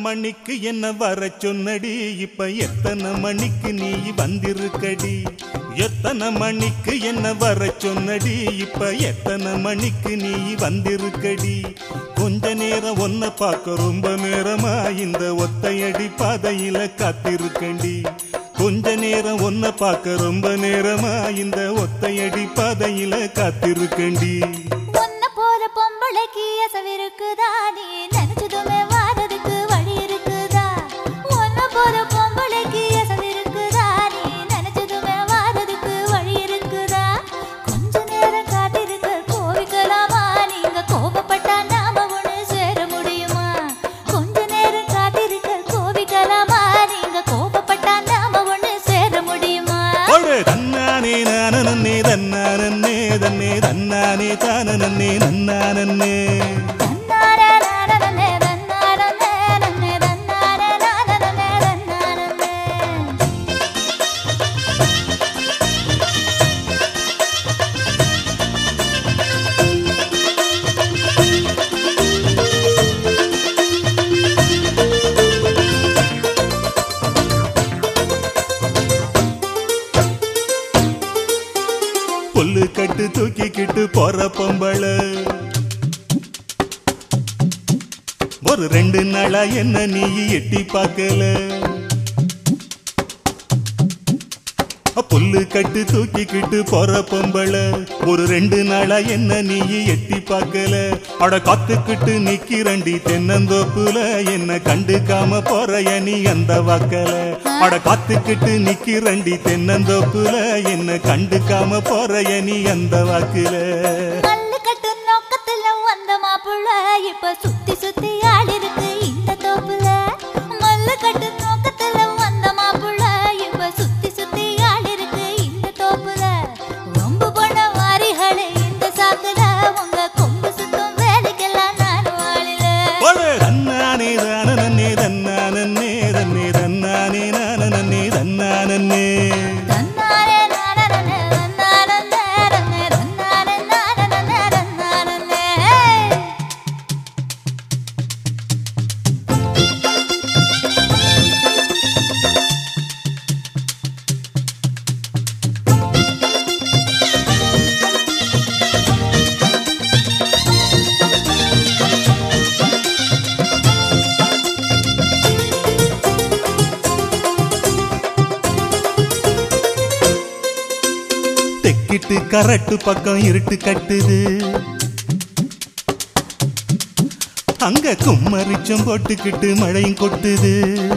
மணிக்கு என்ன வர சொன்னடி இப்ப எத்தனை மணிக்கு நீ வந்திருக்கடி எத்தனை மணிக்கு என்ன வர சொன்னடி இப்ப எத்தனை மணிக்கு நீ வந்திருக்கடி கொஞ்ச நேரம் ஒன்ன பார்க்க ரொம்ப நேரமா இந்த ஒத்தையடி பாதையில காத்திருக்கண்டி கொஞ்ச நேரம் ஒன்ன பார்க்க ரொம்ப நேரமா இந்த ஒத்தையடி பாதையில காத்திருக்கண்டி ஒன்ன போற பொம்பளைக்கு அசவிருக்குதா நீ நினைச்சதுமே வாரதுக்கு வழி இருக்குதா ஒன்ன போற பொம்பளைக்கு அசவிருக்குதா நீ நினைச்சதுமே வாரதுக்கு வழி இருக்குதா கொஞ்ச நேரம் காத்திருக்க கோவிக்கலாமா நீங்க கோபப்பட்டா நாம ஒண்ணு சேர முடியுமா கொஞ்ச நேரம் காத்திருக்க கோவிக்கலாமா நீங்க கோபப்பட்டா நாம ஒண்ணு சேர முடியுமா தன்னானே நானே தன்னானே தன்னே தன்னானே தானே நன்னானே புல்லு கட்டு தூக்கிக்கிட்டு போற பொம்பள ஒரு 2 நாளா என்ன நீ எட்டி பார்க்கல புல்லு கட்டு தூக்கிக்கிட்டு போற பொம்பள ஒரு 2 நாளா என்ன நீ எட்டி பார்க்கல அட காத்துக்கிட்டு நிக்கிறண்டி தென்னந்தோப்புல என்ன கண்டுக்காம போறைய நீ அந்த வாக்கல அட காத்துக்கிட்டு நிக்கிறண்டி தென்னந்தோப்புல என்ன கண்டுக்காம போறைய நீ அந்த வாக்குல மல்லு கட்டு நோக்கத்துல வந்த மாப்புள்ள இப்ப சுத்தி சுத்தி ஆடி இருக்கு இந்த தோப்புல மல்லு கட்டு நோக்கத்துல வந்த மாப்புள்ள இப்ப சுத்தி சுத்தி ஆடி இருக்கு இந்த தோப்புல ரொம்ப போன வாரிகளே இந்த சாக்குல உங்க கொம்பு சுத்தம் வேலைக்கெல்லாம் நான் வாழில தன்னானே தானே தன்னானே தன்னே தன்னானே நானே தன்னானே தெக்கிட்டு கரட்டு பக்கம் இருட்டு கட்டுது அங்க கும்மரிச்சம் போட்டுக்கிட்டு மழையும் கொட்டுது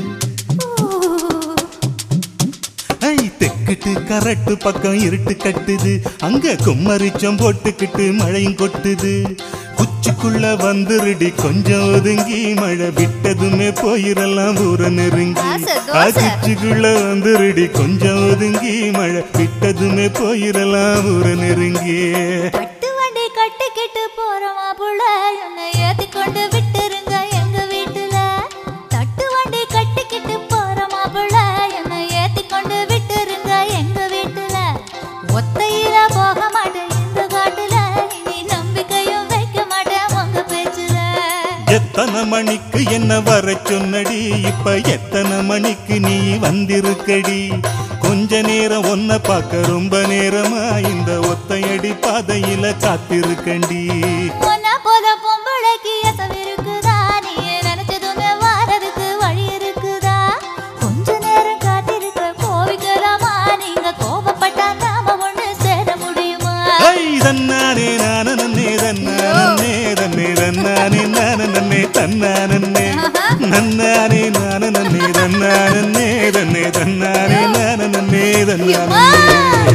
தெக்கிட்டு கரட்டு பக்கம் இருட்டு கட்டுது அங்க கும்மரிச்சம் போட்டுக்கிட்டு மழையும் கொட்டுது குச்சிக்குள்ள வந்துருடி கொஞ்சம் ஒதுங்கி மழை விட்டதுமே போயிரலாம் ஊர நெருங்கி குச்சிக்குள்ள வந்துருடி கொஞ்சம் ஒதுங்கி மழை விட்டதுமே போயிரலாம் ஊர நெருங்கி கட்டு வண்டி கட்டிக்கிட்டு போறோமா புள்ள என்னை ஏத்தி கொண்டு விட்டுருங்க எங்க வீட்டுல தட்டு வண்டி கட்டிக்கிட்டு போறோமா புள்ள என்னை ஏத்தி கொண்டு விட்டுருங்க எங்க வீட்டுல ஒத்தையில போக மாட்டேன் இந்த காட்டுல இனி நம்பிக்கையும் வைக்க மாட்டேன் உங்க பேச்சுல எத்தனை மணிக்கு என்ன வர சொன்னடி இப்ப எத்தனை மணிக்கு நீ வந்திருக்கடி கொஞ்ச நேரம் ஒன்ன பார்க்க ரொம்ப நேரமா இந்த ஒத்தையடி பாதையில காத்திருக்கண்டி ஒன்ன போத பொம்பளைக்கு அசவிருக்குதா நீ நினைச்சதுமே வாரதுக்கு வழி இருக்குதா கொஞ்ச நேரம் காத்திருக்க கோவிக்கலாமா நீங்க கோபப்பட்டா நாம ஒண்ணு சேர முடியுமா தன்னானே நானே தன்னானே தன்னே தன்னானே நானே தன்னானே நன்னானே நானே தன்னானே தன்னே தன்னானே நானே தன்னானே